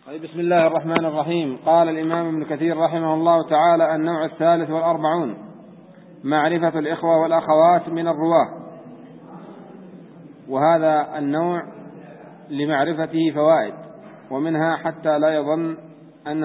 طيب، بسم الله الرحمن الرحيم. قال الإمام ابن كثير رحمه الله تعالى: النوع 43 معرفة الإخوة والأخوات من الرواة. وهذا النوع لمعرفته فوائد، ومنها حتى لا يظن أن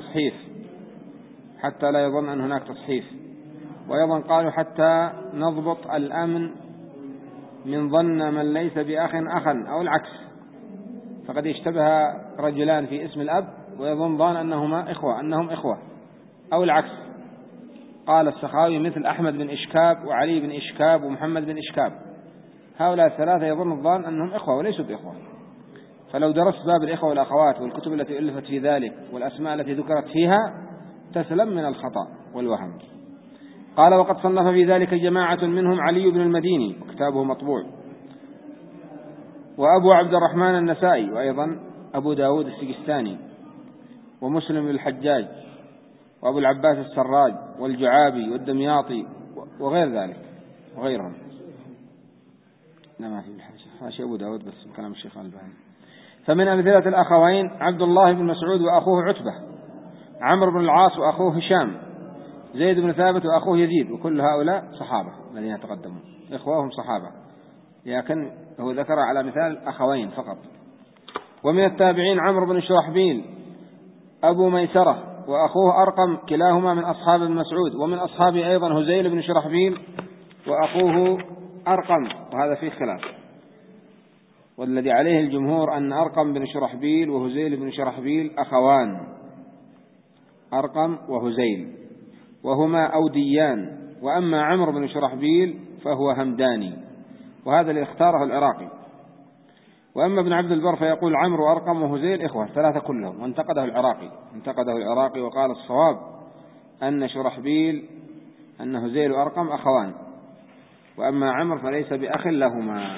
هناك تصحيف، وأيضا قالوا حتى نضبط الأمن من ظن من ليس بأخ أخا، أو العكس، فقد يشتبه رجلان في اسم الأب ويظن ظان أنهم إخوة، أو العكس. قال السخاوي: مثل أحمد بن إشكاب وعلي بن إشكاب ومحمد بن إشكاب، هؤلاء الثلاثة يظن الظان أنهم إخوة وليسوا بإخوة. فلو درست باب الإخوة والأخوات والكتب التي ألفت في ذلك والأسماء التي ذكرت فيها تسلم من الخطأ والوهم. قال: وقد صنف في ذلك جماعة منهم علي بن المديني وكتابه مطبوع، وأبو عبد الرحمن النسائي، وأيضا أبو داود السجستاني، ومسلم بن الحجاج، وأبو العباس السراج، والجعابي، والدمياطي، وغير ذلك وغيرهم. لا، ما في حاشي أبو داود بس كلام الشيخ الألباني. فمن أمثلة الأخوين عبد الله بن مسعود وأخوه عتبة، عمرو بن العاص وأخوه هشام، زيد بن ثابت وأخوه يزيد، وكل هؤلاء صحابة الذين تقدموا، إخوهم صحابة، لكن هو ذكر على مثال أخوين فقط. ومن التابعين عمرو بن شرحبيل أبو ميسرة وأخوه أرقم، كلاهما من أصحاب ابن مسعود. ومن أصحابه أيضا هزيل بن شرحبيل وأخوه أرقم، وهذا فيه خلاف، والذي عليه الجمهور أن أرقم بن شرحبيل وهزيل بن شرحبيل أخوان، أرقم وهزيل، وهما أوديان. وأما عمرو بن شرحبيل فهو همداني، وهذا اللي اختاره العراقي. وأما ابن عبد البر فيقول عمرو وأرقم وهزيل إخوة ثلاثة كلهم، وانتقده العراقي وقال الصواب أن هزيل وأرقم أخوان، وأما عمرو فليس بأخ لهما.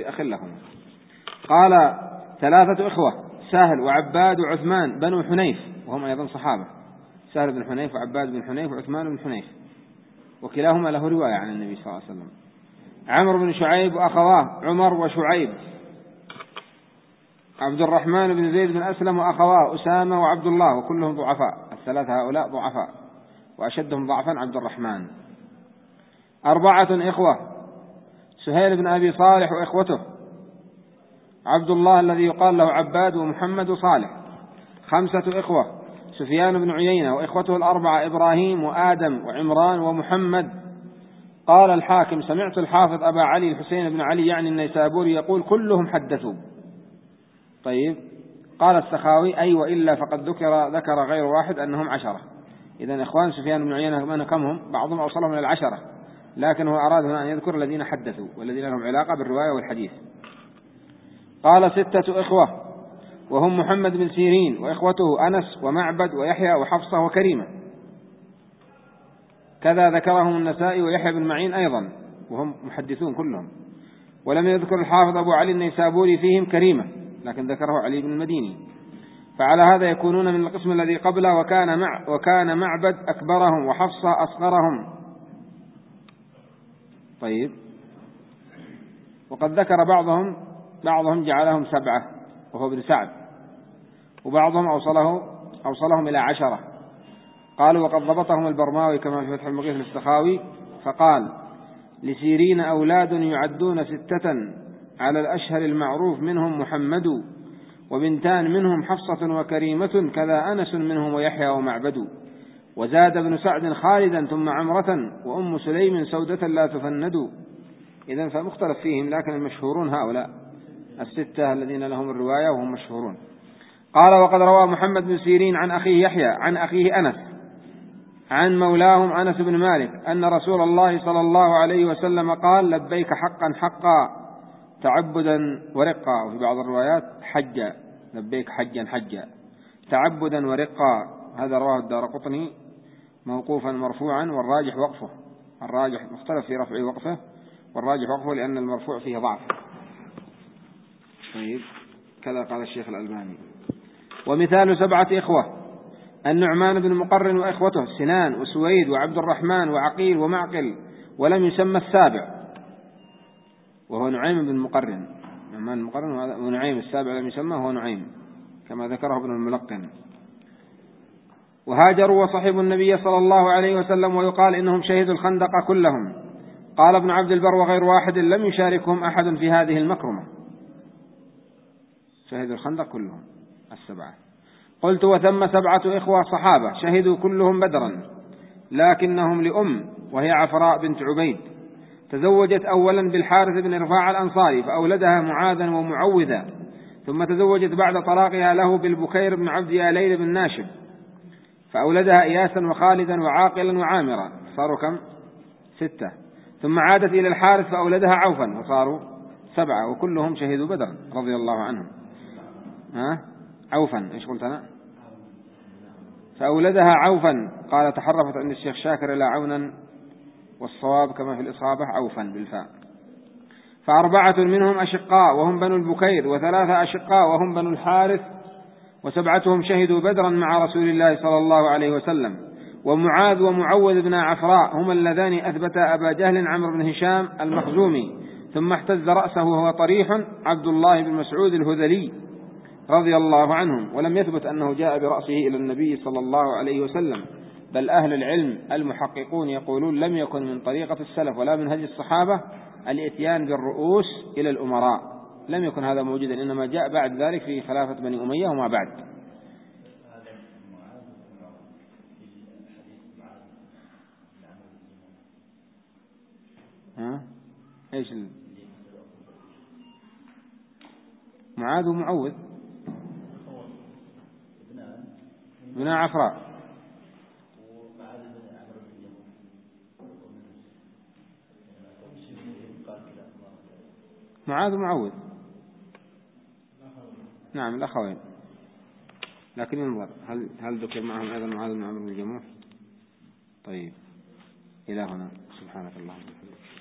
قال: 3 إخوة: سهل وعباد وعثمان بنو حنيف، وهم أيضا صحابة، سهل بن حنيف وعباد بن حنيف وعثمان بن حنيف، وكلاهما له رواية عن النبي صلى الله عليه وسلم. عمرو بن شعيب وأخواه عمر وشعيب، عبد الرحمن بن زيد بن أسلم وأخواه أسامة وعبد الله، وكلهم ضعفاء. الثلاثة هؤلاء ضعفاء، وأشدهم ضعفا عبد الرحمن. 4 إخوة: سهيل بن أبي صالح وإخوته، عبد الله الذي يقال له عباد، ومحمد وصالح. 5 إخوة: سفيان بن عيينة وإخوته 4 إبراهيم وآدم وعمران ومحمد. قال الحاكم: سمعت الحافظ أبا علي الحسين بن علي يعني النيسابوري يقول: كلهم حدثوا. طيب، قال السخاوي: أي وإلا فقد ذكر غير واحد أنهم 10. إذن إخوان سفيان بن عيينة من كم هم؟ بعضهم أوصلهم إلى 10، لكن هو أراد هنا أن يذكر الذين حدثوا والذين لهم علاقة بالرواية والحديث. قال: 6 إخوة، وهم محمد بن سيرين وإخوته أنس ومعبد ويحيى وحفصة وكريمة، كذا ذكرهم النسائي ويحيى بن معين أيضا، وهم محدثون كلهم. ولم يذكر الحافظ أبو علي النيسابوري فيهم كريمة، لكن ذكره علي بن المديني. فعلى هذا يكونون من القسم الذي قبله، وكان معبد أكبرهم وحفصة أصغرهم. طيب، وقد ذكر بعضهم جعلهم 7 وهو ابن سعد، وبعضهم أوصلهم إلى 10. قالوا: وقد ضبطهم البرماوي كما في فتح المغيث للسخاوي، فقال: لسيرين أولاد يعدون 6 على الأشهر المعروف، منهم محمد، وبنتان منهم حفصة وكريمة، كذا أنس منهم ويحيى ومعبد. وزاد ابن سعد خالدا ثم عمرة، وأم سليم سودة لا تفند. إذن فمختلف فيهم، لكن المشهورون هؤلاء 6 الذين لهم الرواية وهم مشهورون. قال: وقد روى محمد بن سيرين عن أخيه يحيى عن أخيه أنس عن مولاهم أنس بن مالك أن رسول الله صلى الله عليه وسلم قال: لبيك حقا حقا تعبدا ورقا. وفي بعض الروايات حجا، لبيك حجا تعبدا ورقا. هذا رواه الدارقطني موقوفا مرفوعا، والراجح وقفه. الراجح مختلف في رفع وقفه، والراجح وقفه لأن المرفوع فيه ضعف. طيب، كذا قال الشيخ الألباني. ومثال 7 إخوة: النعمان بن مقرن وإخوته سنان وسويد وعبد الرحمن وعقيل ومعقل، ولم يسمى السابع وهو نعيم بن مقرن. نعمان بن مقرن ونعيم، السابع لم يسمى هو نعيم. كما ذكره ابن الملقن. وهاجروا وصحبوا النبي صلى الله عليه وسلم، ويقال إنهم شهدوا الخندق كلهم. قال ابن عبد البر وغير واحد لم يشاركهم أحد في هذه المكرمة، شهدوا الخندق كلهم السبعة. قلت وثم 7 إخوة صحابة شهدوا كلهم بدرا، لكنهم لأم وهي عفراء بنت عبيد، تزوجت أولا بالحارث بن رفاعة الأنصاري فأولدها معاذا ومعوذا، ثم تزوجت بعد طلاقها له بالبكير بن عبد ياليل بن ناشب فأولدها إياسا وخالدا وعاقلا وعامرا، صاروا كم؟ 6. ثم عادت إلى الحارث فأولدها عوفا وصاروا 7، وكلهم شهدوا بدرا رضي الله عنهم. عوفا إيش قلت أنا؟ فأولدها عوفا. قال تحرفت عند الشيخ شاكر إلى عونا، والصواب كما في الإصابة عوفا بالفاء. ف4 منهم أشقاء وهم بنو البكير، و3 أشقاء وهم بنو الحارث، و7 شهدوا بدرا مع رسول الله صلى الله عليه وسلم. ومعاذ ومعوذ بن عفراء هما اللذان أثبتا أبا جهل عمرو بن هشام المخزومي، ثم احتز رأسه وهو طريح عبد الله بن مسعود الهذلي رضي الله عنهم، ولم يثبت أنه جاء برأسه إلى النبي صلى الله عليه وسلم، بل أهل العلم المحققون يقولون لم يكن من طريقة السلف ولا من هدي الصحابة الإتيان بالرؤوس إلى الأمراء، لم يكن هذا موجودا، إنما جاء بعد ذلك في خلافة بني أمية وما بعد. إيش معاذ ومعوذ بن عفراء، معاذ ومعوذ، نعم الأخوين، لكن ينظر هل ذكر معهم أيضا معاذ بن عمرو بن الجموح؟ طيب إلى هنا، سبحانك اللهم وبحمدك.